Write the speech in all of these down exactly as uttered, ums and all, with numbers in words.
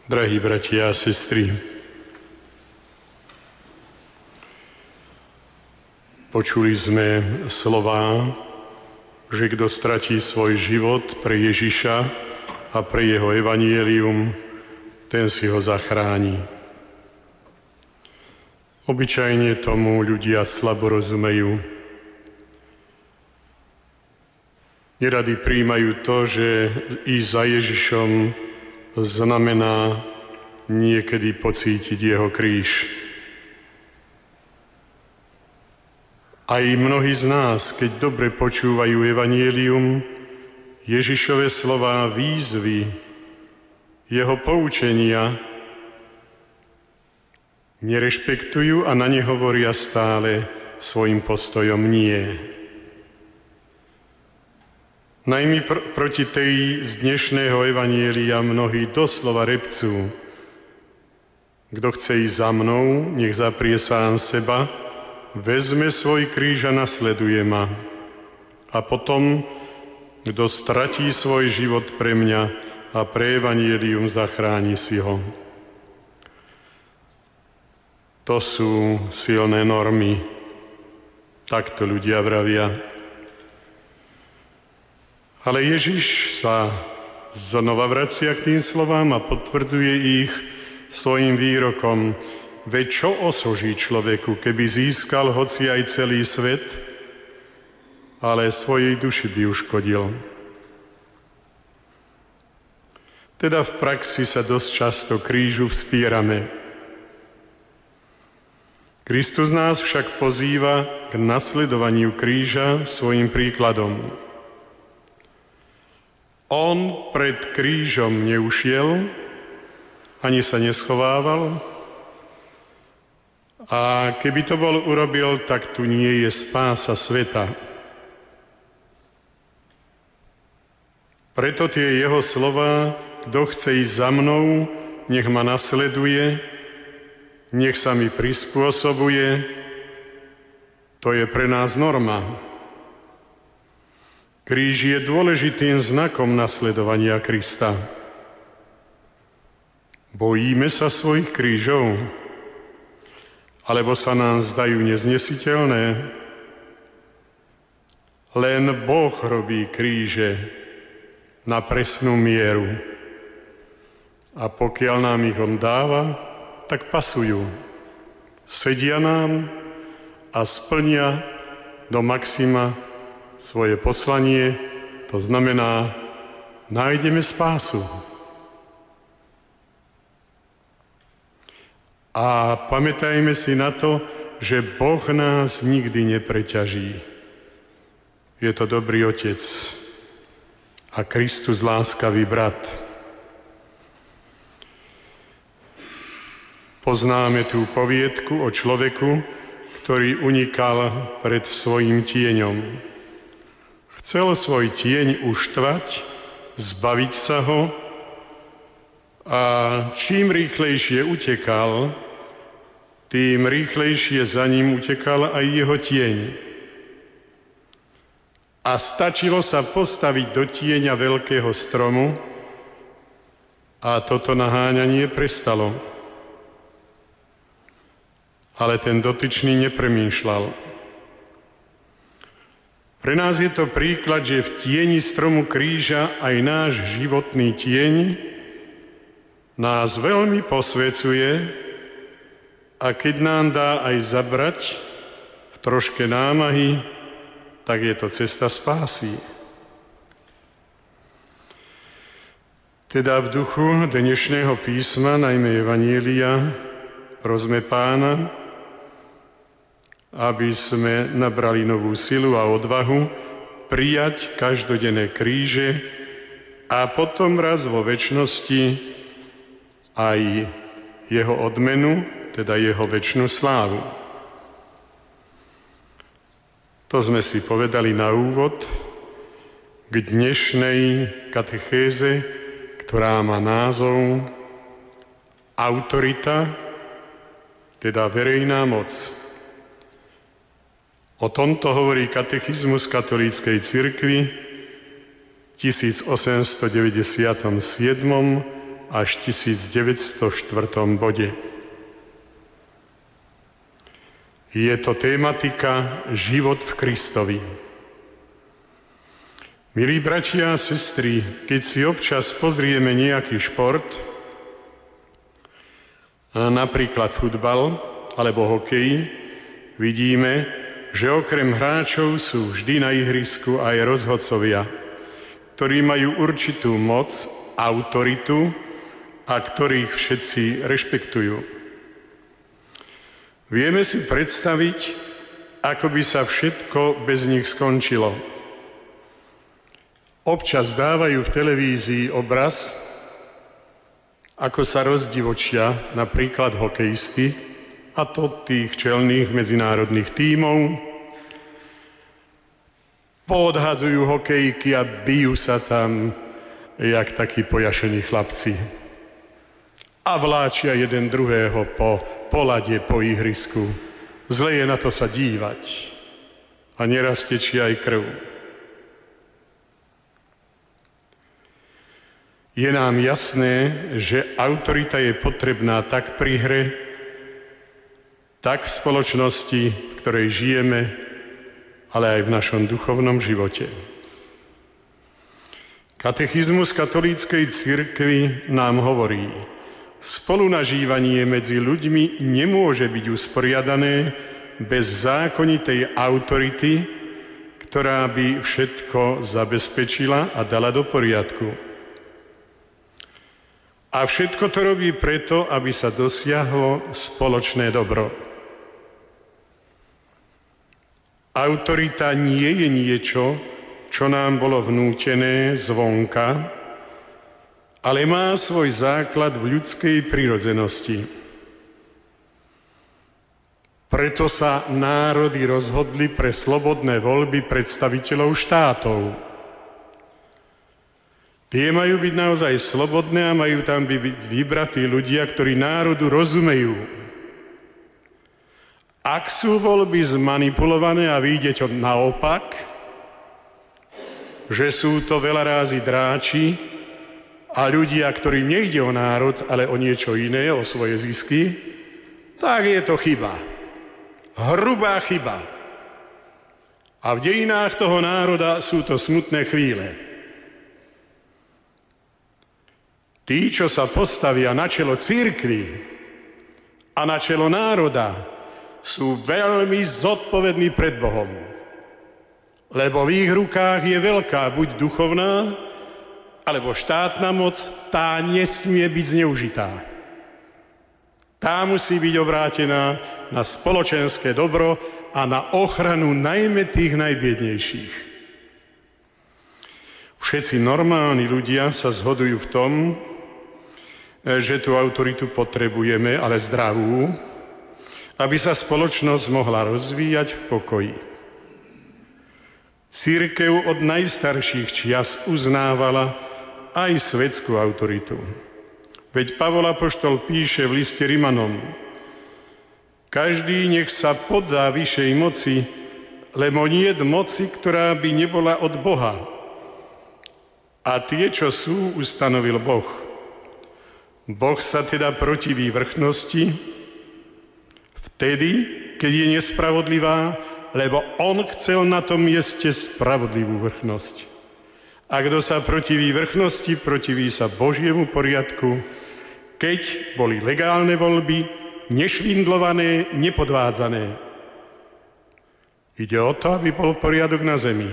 Drahí bratia a sestry, počuli sme slová, že kto stratí svoj život pre Ježiša a pre jeho evanjelium, ten si ho zachráni. Obyčajne tomu ľudia slabo rozumejú. Neradi prijímajú to, že ísť za Ježišom znamená niekedy pocítiť jeho kríž. Aj mnohí z nás, keď dobre počúvajú evanjelium, Ježišove slová výzvy, jeho poučenia, nerešpektujú a na ne hovoria stále svojim postojom nie. Najmä pr- proti tej z dnešného evanjelia mnohí doslova repcú. Kto chce ísť za mnou, nech zaprie sám seba, vezme svoj kríž a nasleduje ma. A potom, kto stratí svoj život pre mňa a pre evanjelium, zachráni si ho. To sú silné normy. Takto ľudia vravia. Ale Ježiš sa znova vracia k tým slovám a potvrdzuje ich svojim výrokom. Veď čo osoží človeku, keby získal hoci aj celý svet, ale svojej duši by uškodil. Teda v praxi sa dosť často krížu vzpierame. Kristus nás však pozýva k nasledovaniu kríža svojim príkladom. On pred krížom neušiel, ani sa neschovával, a keby to bol urobil, tak tu nie je spása sveta. Preto tie jeho slová, kto chce ísť za mnou, nech ma nasleduje, nech sa mi prispôsobuje, to je pre nás norma. Kríž je dôležitým znakom nasledovania Krista. Bojíme sa svojich krížov, alebo sa nám zdajú neznesiteľné? Len Boh robí kríže na presnú mieru. A pokiaľ nám ich on dáva, tak pasujú. Sedia nám a splnia do maxima svoje poslanie, to znamená, nájdeme spásu. A pamätajme si na to, že Boh nás nikdy nepreťaží. Je to dobrý Otec a Kristus láskavý brat. Poznáme tú poviedku o človeku, ktorý unikal pred svojím tieňom. Chcel svoj tieň uštvať, zbaviť sa ho a čím rýchlejšie utekal, tým rýchlejšie za ním utekal aj jeho tieň. A stačilo sa postaviť do tieňa veľkého stromu a toto naháňanie prestalo. Ale ten dotyčný nepremýšľal. Pre nás je to príklad, že v tieni stromu kríža aj náš životný tieň nás veľmi posvecuje a keď nám dá aj zabrať v troške námahy, tak je to cesta spásy. Teda v duchu dnešného písma, najmä Evanjelia, prosme Pána, aby sme nabrali novú silu a odvahu prijať každodenné kríže a potom raz vo večnosti aj jeho odmenu, teda jeho večnú slávu. To sme si povedali na úvod k dnešnej katechéze, ktorá má názov Autorita, teda verejná moc. O tomto hovorí katechizmus katolíckej cirkvi v tisícosemstodeväťdesiatom siedmom až tisícdeväťstoštyri bode. Je to tematika Život v Kristovi. Milí bratia a sestry, keď si občas pozrieme nejaký šport, napríklad futbal alebo hokej, vidíme, že okrem hráčov sú vždy na ihrisku aj rozhodcovia, ktorí majú určitú moc, autoritu a ktorých všetci rešpektujú. Vieme si predstaviť, ako by sa všetko bez nich skončilo. Občas dávajú v televízii obraz, ako sa rozdivočia napríklad hokejisti, a to tých čelných medzinárodných tímov, poodhadzujú hokejky a bijú sa tam, jak takí pojašení chlapci. A vláčia jeden druhého po polade, po ihrisku. Zle je na to sa dívať. A neraz tečie aj krv. Je nám jasné, že autorita je potrebná tak pri hre, tak v spoločnosti, v ktorej žijeme, ale aj v našom duchovnom živote. Katechizmus katolíckej cirkvi nám hovorí, spolunažívanie medzi ľuďmi nemôže byť usporiadané bez zákonitej autority, ktorá by všetko zabezpečila a dala do poriadku. A všetko to robí preto, aby sa dosiahlo spoločné dobro. Autorita nie je niečo, čo nám bolo vnútené zvonka, ale má svoj základ v ľudskej prirodzenosti. Preto sa národy rozhodli pre slobodné voľby predstaviteľov štátov. Tie majú byť naozaj slobodné a majú tam byť vybratí ľudia, ktorí národu rozumejú. Ak sú voľby zmanipulované a vyjde to naopak, že sú to veľa rázy dráči a ľudia, ktorým nejde o národ, ale o niečo iné, o svoje zisky, tak je to chyba. Hrubá chyba. A v dejinách toho národa sú to smutné chvíle. Tí, čo sa postavia na čelo cirkvi a na čelo národa, sú veľmi zodpovední pred Bohom. Lebo v ich rukách je veľká buď duchovná, alebo štátna moc, tá nesmie byť zneužitá. Tá musí byť obrátená na spoločenské dobro a na ochranu najmä tých najbiednejších. Všetci normálni ľudia sa zhodujú v tom, že tú autoritu potrebujeme, ale zdravú, aby sa spoločnosť mohla rozvíjať v pokoji. Cirkev od najstarších čias uznávala aj svetskú autoritu. Veď Pavol apoštol píše v liste Rimanom: každý nech sa poddá vyššej moci, lebo niet moci, ktorá by nebola od Boha. A tie, čo sú, ustanovil Boh. Boh sa teda protiví vrchnosti vtedy, keď je nespravodlivá, lebo on chcel na tom mieste spravodlivú vrchnosť. A kto sa protiví vrchnosti, protiví sa Božiemu poriadku, keď boli legálne voľby, nešvindlované, nepodvádzané. Ide o to, aby bol poriadok na zemi.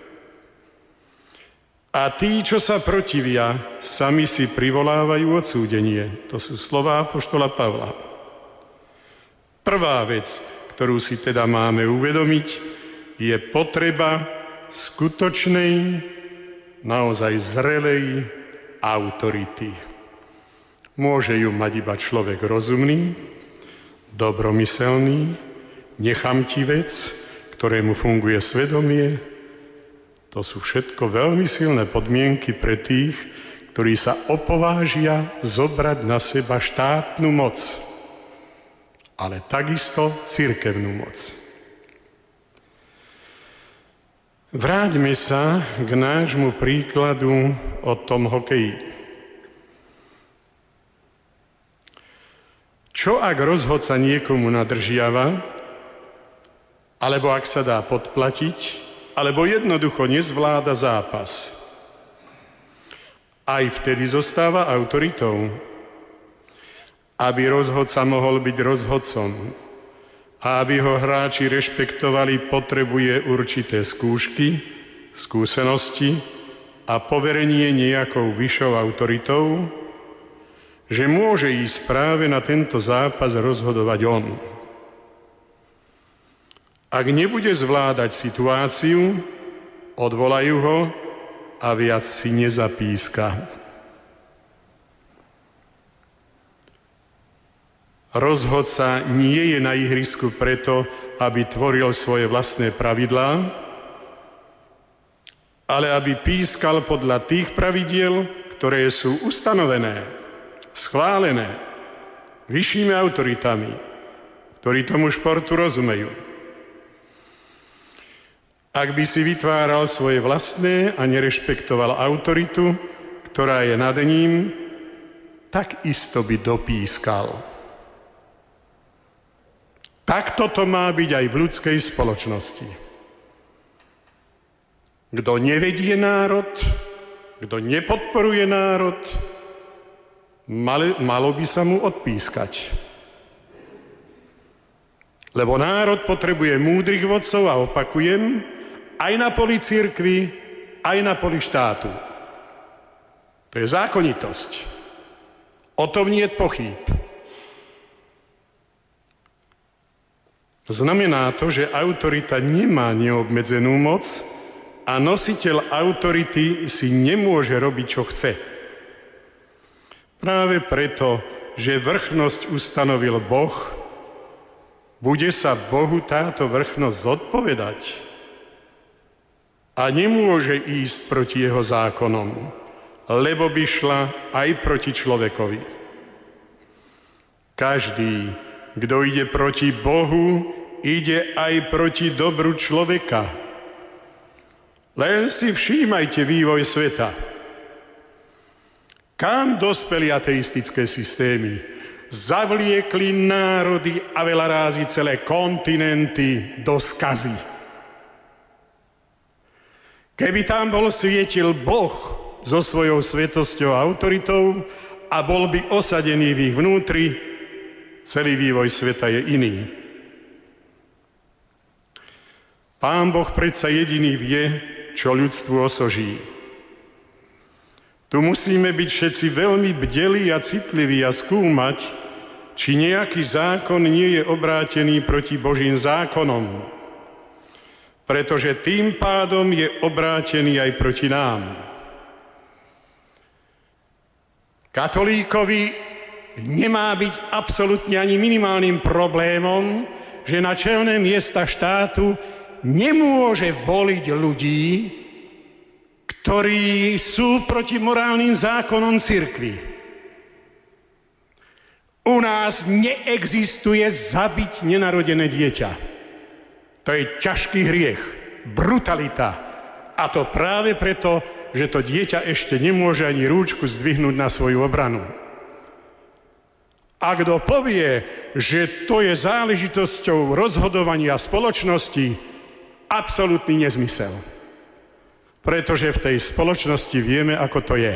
A tí, čo sa protivia, sami si privolávajú odsúdenie. To sú slová apoštola Pavla. Prvá vec, ktorú si teda máme uvedomiť, je potreba skutočnej, naozaj zrelej autority. Môže ju mať iba človek rozumný, dobromyselný, nechamtivec, ktorému funguje svedomie. To sú všetko veľmi silné podmienky pre tých, ktorí sa opovážia zobrať na seba štátnu moc, ale takisto cirkevnú moc. Vráťme sa k nášmu príkladu o tom hokeji. Čo ak rozhodca niekomu nadržiava, alebo ak sa dá podplatiť, alebo jednoducho nezvláda zápas? Aj vtedy zostáva autoritou. Aby rozhodca mohol byť rozhodcom a aby ho hráči rešpektovali, potrebuje určité skúšky, skúsenosti a poverenie nejakou vyššou autoritou, že môže ísť práve na tento zápas rozhodovať on. Ak nebude zvládať situáciu, odvolajú ho a viac si nezapíska. Rozhodca nie je na ihrisku preto, aby tvoril svoje vlastné pravidlá, ale aby pískal podľa tých pravidiel, ktoré sú ustanovené, schválené vyššími autoritami, ktorí tomu športu rozumejú. Ak by si vytváral svoje vlastné a nerešpektoval autoritu, ktorá je nad ním, tak isto by dopískal. Takto to má byť aj v ľudskej spoločnosti. Kto nevedie národ, kto nepodporuje národ, malo by sa mu odpískať. Lebo národ potrebuje múdrych vodcov a opakujem, aj na poli cirkvi, aj na poli štátu. To je zákonitosť. O tom niet pochýb. Znamená to, že autorita nemá neobmedzenú moc a nositeľ autority si nemôže robiť, čo chce. Práve preto, že vrchnosť ustanovil Boh, bude sa Bohu táto vrchnosť zodpovedať a nemôže ísť proti jeho zákonom, lebo by šla aj proti človekovi. Každý, kto ide proti Bohu, ide aj proti dobru človeka. Len si všímajte vývoj sveta. Kam dospeli ateistické systémy? Zavliekli národy a veľa rázy celé kontinenty do skazy. Keby tam bol svietil Boh so svojou svetosťou a autoritou a bol by osadený v ich vnútri, celý vývoj sveta je iný. Pán Boh predsa jediný vie, čo ľudstvu osoží. Tu musíme byť všetci veľmi bdelí a citliví a skúmať, či nejaký zákon nie je obrátený proti Božím zákonom, pretože tým pádom je obrátený aj proti nám. Katolíkovi nemá byť absolútne ani minimálnym problémom, že na čelné miesta štátu nemôže voliť ľudí, ktorí sú proti morálnym zákonom cirkvi. U nás neexistuje zabiť nenarodené dieťa. To je ťažký hriech, brutalita. A to práve preto, že to dieťa ešte nemôže ani rúčku zdvihnúť na svoju obranu. A kto povie, že to je záležitosťou rozhodovania spoločnosti, absolútny nezmysel. Pretože v tej spoločnosti vieme, ako to je.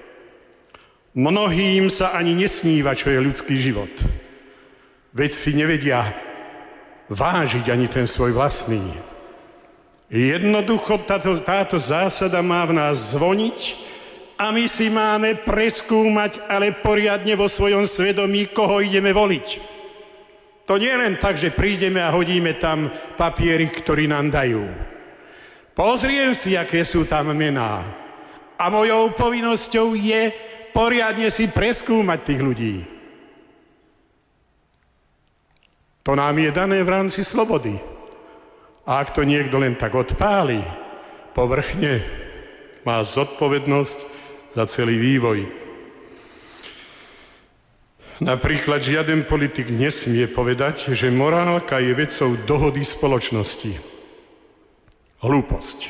Mnohým sa ani nesníva, čo je ľudský život. Veď si nevedia vážiť ani ten svoj vlastný. Jednoducho táto, táto zásada má v nás zvoniť a my si máme preskúmať, ale poriadne vo svojom svedomí, koho ideme voliť. To nie je len tak, že prídeme a hodíme tam papiery, ktorý nám dajú. Pozriem si, aké sú tam mená. A mojou povinnosťou je poriadne si preskúmať tých ľudí. To nám je dané v rámci slobody. A ak to niekto len tak odpáli, povrchne, má zodpovednosť za celý vývoj. Napríklad žiaden politik nesmie povedať, že morálka je vecou dohody spoločnosti. Hlúposť.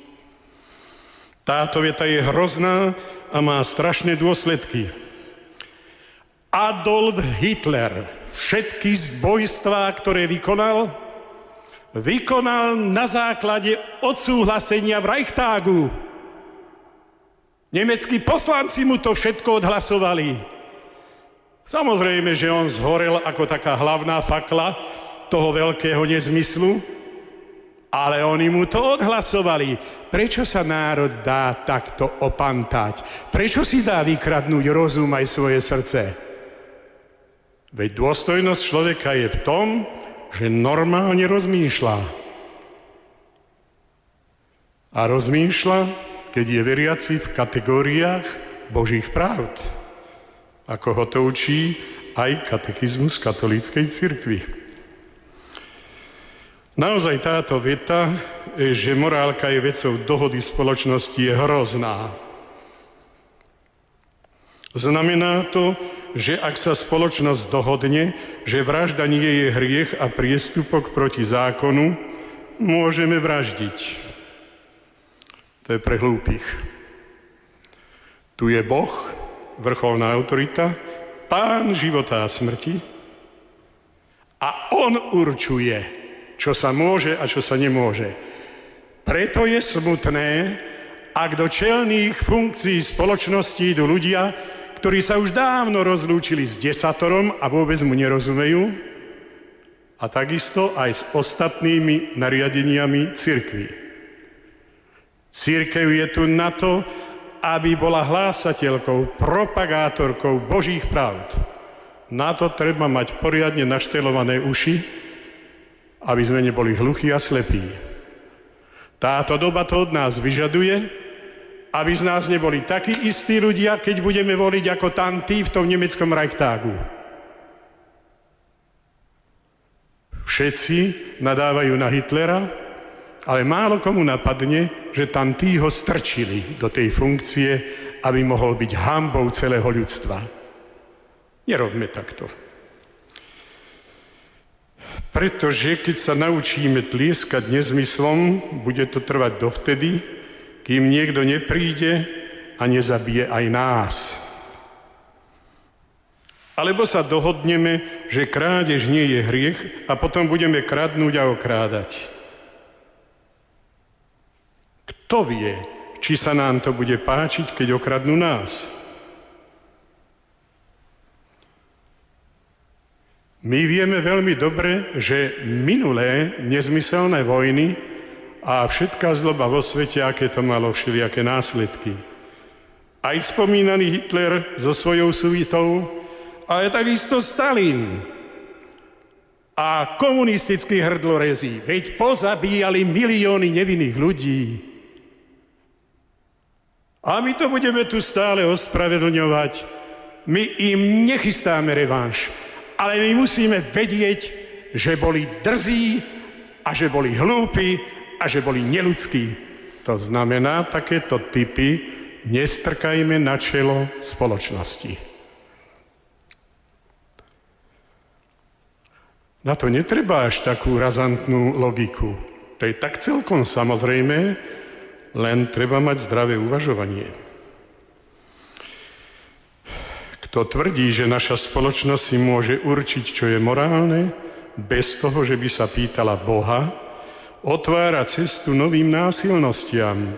Táto veta je hrozná a má strašné dôsledky. Adolf Hitler v všetky zbojstvá, ktoré vykonal, vykonal na základe odsúhlasenia v Reichstagu. Nemeckí poslanci mu to všetko odhlasovali. Samozrejme, že on zhorel ako taká hlavná fakla toho veľkého nezmyslu, ale oni mu to odhlasovali. Prečo sa národ dá takto opantať? Prečo si dá vykradnúť rozum aj svoje srdce? Veď dôstojnosť človeka je v tom, že normálne rozmýšľa. A rozmýšľa, keď je veriaci v kategóriách Božích pravd, ako ho to učí aj katechizmus katolíckej cirkvi. Naozaj táto veta, že morálka je vecou dohody spoločnosti, je hrozná. Znamená to, že ak sa spoločnosť dohodne, že vražda nie je hriech a priestupok proti zákonu, môžeme vraždiť. To je pre hlúpych. Tu je Boh, vrcholná autorita, pán života a smrti a on určuje, čo sa môže a čo sa nemôže. Preto je smutné, ak do čelných funkcií spoločnosti idú ľudia, ktorí sa už dávno rozlúčili s desatorom a vôbec mu nerozumejú, a takisto aj s ostatnými nariadeniami cirkvi. Cirkev je tu na to, aby bola hlásateľkou, propagátorkou Božích pravd. Na to treba mať poriadne naštelované uši, aby sme neboli hluchí a slepí. Táto doba to od nás vyžaduje, aby z nás neboli takí istí ľudia, keď budeme voliť ako tam tí v tom nemeckom Reichstagu. Všetci nadávajú na Hitlera, ale málo komu napadne, že tam tí ho strčili do tej funkcie, aby mohol byť hanbou celého ľudstva. Nerobme takto. Pretože keď sa naučíme tlieskať nezmyslom, bude to trvať dovtedy, kým niekto nepríde a nezabije aj nás. Alebo sa dohodneme, že krádež nie je hriech a potom budeme kradnúť a okrádať. Kto vie, či sa nám to bude páčiť, keď okradnú nás? My vieme veľmi dobre, že minulé nezmyselné vojny a všetká zloba vo svete, aké to malo všelijaké následky. Aj spomínaný Hitler so svojou suitou, ale takisto Stalin a komunistickí hrdlorezi, veď pozabíjali milióny nevinných ľudí. A my to budeme tu stále ospravedlňovať. My im nechystáme revanš. Ale my musíme vedieť, že boli drzí a že boli hlúpi a že boli neľudskí. To znamená, takéto typy nestrkajme na čelo spoločnosti. Na to netreba až takú razantnú logiku. To je tak celkom samozrejme, len treba mať zdravé uvažovanie. Kto tvrdí, že naša spoločnosť si môže určiť, čo je morálne, bez toho, že by sa pýtala Boha, otvára cestu novým násilnostiam.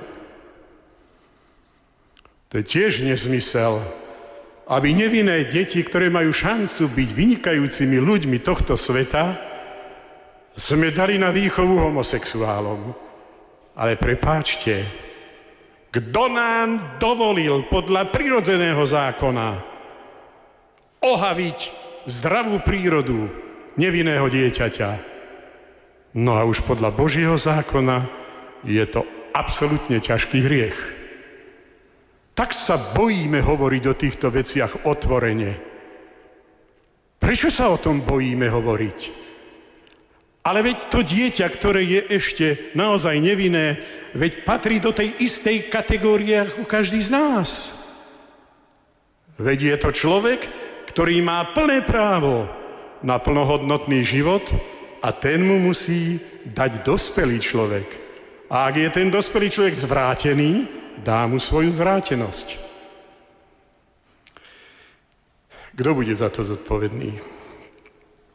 To je tiež nezmysel, aby nevinné deti, ktoré majú šancu byť vynikajúcimi ľuďmi tohto sveta, sme dali na výchovu homosexuálom. Ale prepáčte, kto nám dovolil podľa prirodzeného zákona ohaviť zdravú prírodu nevinného dieťaťa? No a už podľa Božieho zákona je to absolútne ťažký hriech. Tak sa bojíme hovoriť o týchto veciach otvorene. Prečo sa o tom bojíme hovoriť? Ale veď to dieťa, ktoré je ešte naozaj nevinné, veď patrí do tej istej kategórie ako každý z nás. Veď je to človek, ktorý má plné právo na plnohodnotný život a ten mu musí dať dospelý človek. A ak je ten dospelý človek zvrátený, dá mu svoju zvrátenosť. Kto bude za to zodpovedný?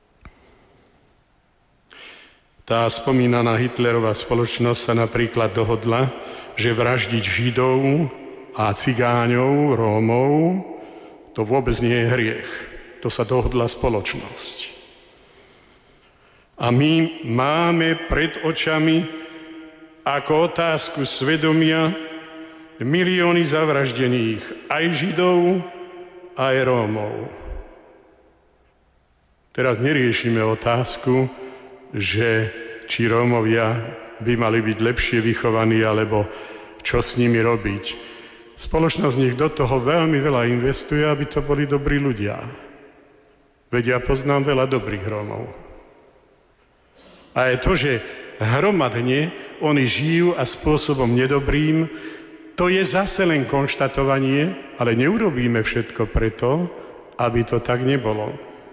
Tá spomínaná Hitlerová spoločnosť sa napríklad dohodla, že vraždiť Židov a Cigáňov, Rómov, to vôbec nie je hriech. To sa dohodla spoločnosť. A my máme pred očami ako otázku svedomia milióny zavraždených aj Židov, aj Rómov. Teraz neriešime otázku, že či Rómovia by mali byť lepšie vychovaní, alebo čo s nimi robiť. Spoločnosť nech do toho veľmi veľa investuje, aby to boli dobrí ľudia. Veď ja poznám veľa dobrých Rómov. A je to, že hromadne oni žijú a spôsobom nedobrým, to je zase len konštatovanie, ale neurobíme všetko preto, aby to tak nebolo.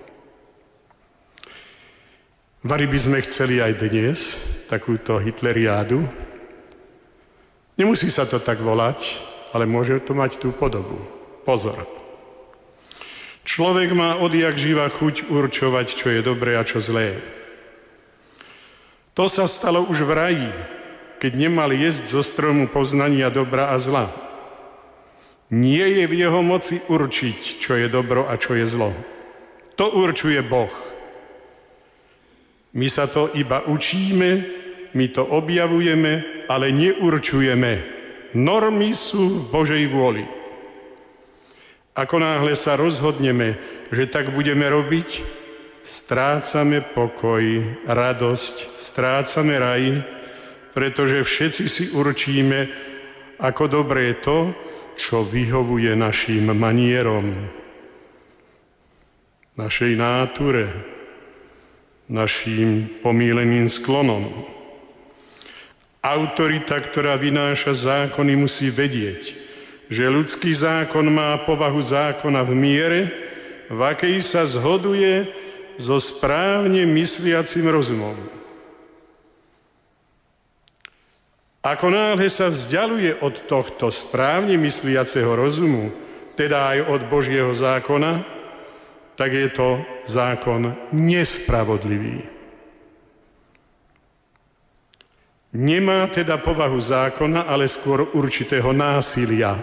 Vari by sme chceli aj dnes takúto hitleriádu. Nemusí sa to tak volať, ale môže to mať tú podobu. Pozor. Človek má odjak živa chuť určovať, čo je dobré a čo zlé. To sa stalo už v raji, keď nemal jesť zo stromu poznania dobra a zla. Nie je v jeho moci určiť, čo je dobro a čo je zlo. To určuje Boh. My sa to iba učíme, my to objavujeme, ale neurčujeme. Normy sú v Božej vôli. Ako náhle sa rozhodneme, že tak budeme robiť, strácame pokoj, radosť, strácame raj, pretože všetci si určíme, ako dobré je to, čo vyhovuje našim manierom, našej náture, našim pomíleným sklonom. Autorita, ktorá vynáša zákony, musí vedieť, že ľudský zákon má povahu zákona v miere, v akej sa zhoduje so správne mysliacim rozumom. Ako náhle sa vzdialuje od tohto správne mysliaceho rozumu, teda aj od Božieho zákona, tak je to zákon nespravodlivý. Nemá teda povahu zákona, ale skôr určitého násilia.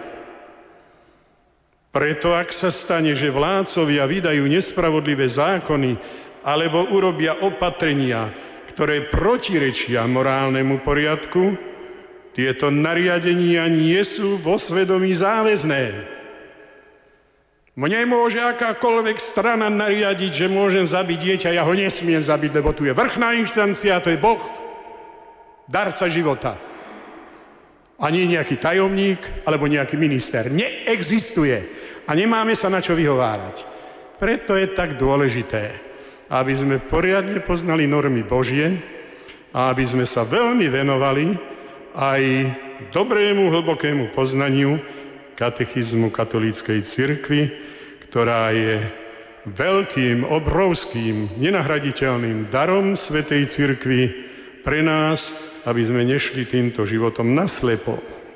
Preto ak sa stane, že vládcovia vydajú nespravodlivé zákony alebo urobia opatrenia, ktoré protirečia morálnemu poriadku, tieto nariadenia nie sú vo svedomí záväzné. Mne môže akákoľvek strana nariadiť, že môžem zabiť dieťa, ja ho nesmiem zabiť, lebo tu je vrchná inštancia, to je Boh, darca života. A nie nejaký tajomník, alebo nejaký minister. Neexistuje. A nemáme sa na čo vyhovárať. Preto je tak dôležité, aby sme poriadne poznali normy Božie a aby sme sa veľmi venovali aj dobrému, hlbokému poznaniu katechizmu katolíckej cirkvi, ktorá je veľkým, obrovským, nenahraditeľným darom svätej cirkvi pre nás, aby sme nešli týmto životom naslepo.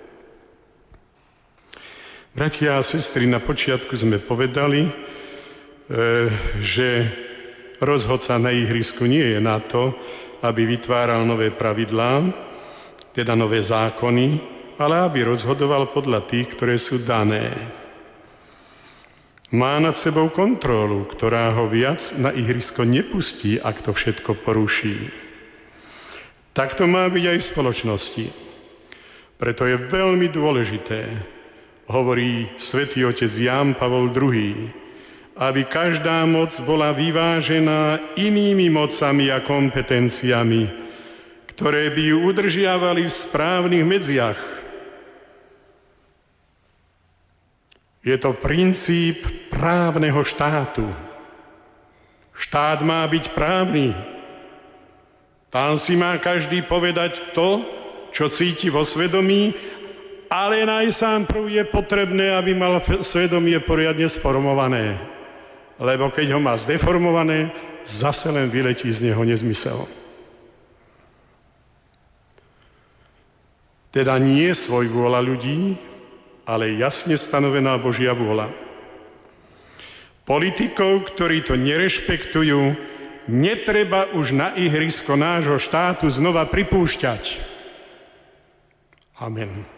Bratia a sestry, na počiatku sme povedali, že rozhodca na ihrisku nie je na to, aby vytváral nové pravidlá, teda nové zákony, ale aby rozhodoval podľa tých, ktoré sú dané. Má nad sebou kontrolu, ktorá ho viac na ihrisko nepustí, ak to všetko poruší. Tak to má byť aj v spoločnosti. Preto je veľmi dôležité, hovorí svätý otec Ján Pavol druhý, aby každá moc bola vyvážená inými mocami a kompetenciami, ktoré by ju udržiavali v správnych medziach. Je to princíp právneho štátu. Štát má byť právny. Tam si má každý povedať to, čo cíti vo svedomí, ale najsám je potrebné, aby mal svedomie poriadne sformované. Lebo keď ho má zdeformované, zase len vyletí z neho nezmysel. Teda nie svojvôľa ľudí, ale jasne stanovená Božia vôľa. Politikov, ktorí to nerešpektujú, netreba už na ihrisko nášho štátu znova pripúšťať. Amen.